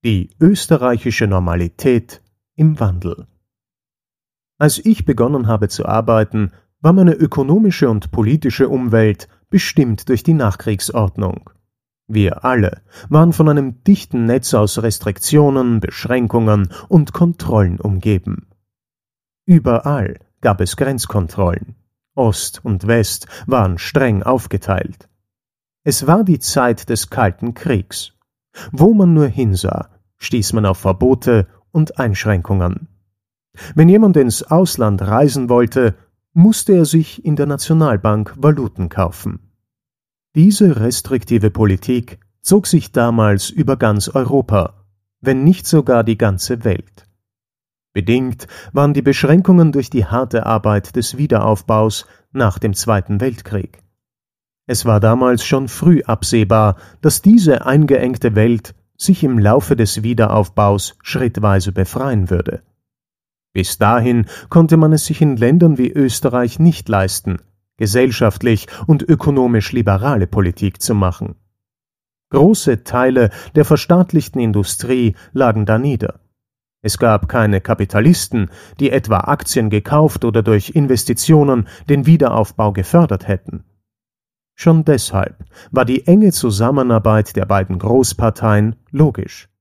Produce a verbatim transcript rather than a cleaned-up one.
Die österreichische Normalität im Wandel. Als ich begonnen habe zu arbeiten, war meine ökonomische und politische Umwelt bestimmt durch die Nachkriegsordnung. Wir alle waren von einem dichten Netz aus Restriktionen, Beschränkungen und Kontrollen umgeben. Überall gab es Grenzkontrollen. Ost und West waren streng aufgeteilt. Es war die Zeit des Kalten Kriegs. Wo man nur hinsah, stieß man auf Verbote und Einschränkungen. Wenn jemand ins Ausland reisen wollte, musste er sich in der Nationalbank Valuten kaufen. Diese restriktive Politik zog sich damals über ganz Europa, wenn nicht sogar die ganze Welt. Bedingt waren die Beschränkungen durch die harte Arbeit des Wiederaufbaus nach dem Zweiten Weltkrieg. Es war damals schon früh absehbar, dass diese eingeengte Welt sich im Laufe des Wiederaufbaus schrittweise befreien würde. Bis dahin konnte man es sich in Ländern wie Österreich nicht leisten, gesellschaftlich und ökonomisch liberale Politik zu machen. Große Teile der verstaatlichten Industrie lagen danieder. Es gab keine Kapitalisten, die etwa Aktien gekauft oder durch Investitionen den Wiederaufbau gefördert hätten. Schon deshalb war die enge Zusammenarbeit der beiden Großparteien logisch.